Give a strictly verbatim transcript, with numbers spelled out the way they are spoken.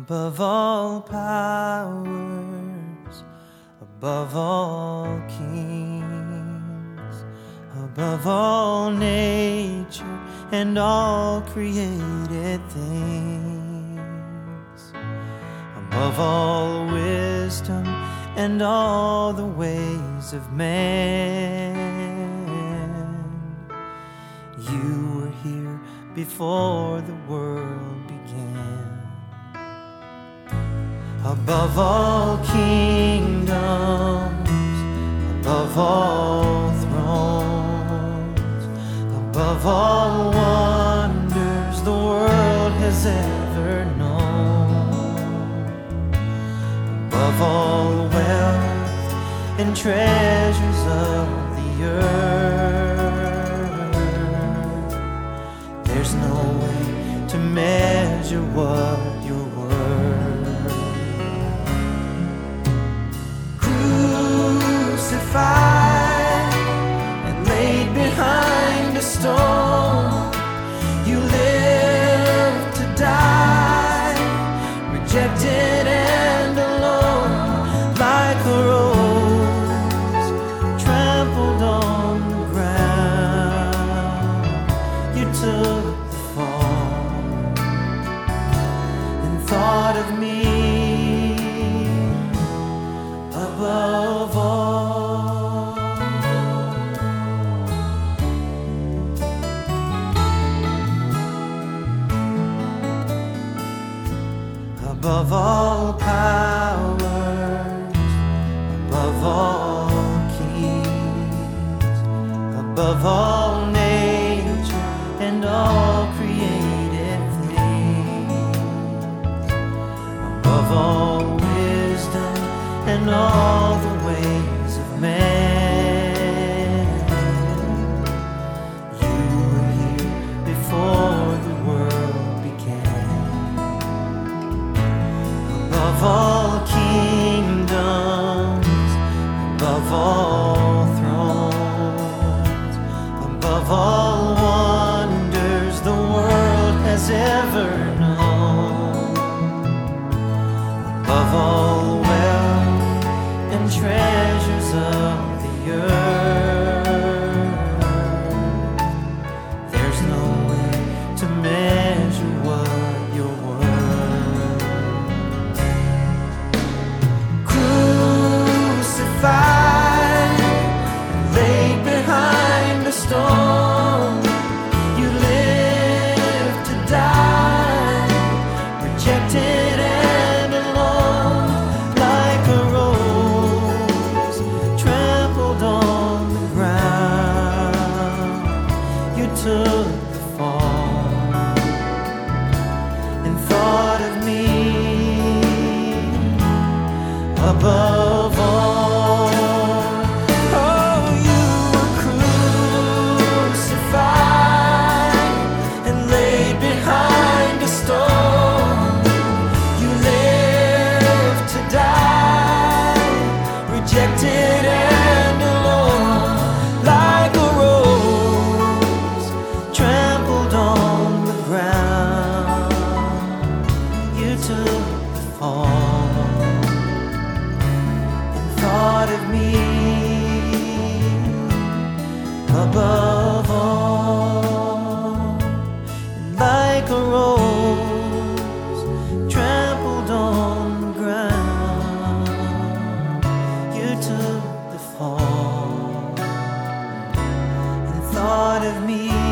above all powers, above all kings, above all nature and all created things, above all wisdom and all the ways of man. You were here before the world began. Above all kingdoms, above all thrones, above all wonders the world has ever known, above all wealth and treasures of the earth, there's no way to measure what you're worth. Crucified and laid behind a stone, you lived to die, rejected and alone, like a rose trampled on the ground. You took the fall and thought of me above all. Above all powers, above all kings, above all nature and all created things, above all wisdom and all the ways of man. You were here before the world began. Above all kingdoms, above all thrones, above all wonders the world has ever known, above all wealth and treasures of the earth, there's no way to measure what you're worth. Laid behind a stone, you lived to die, rejected and alone, like a rose trampled on the ground. You took the fall and thought of me above all. Rejected and alone, like a rose trampled on the ground. You took the fall and thought of me above all, and like a rose trampled on the ground. You took the fall and thought of me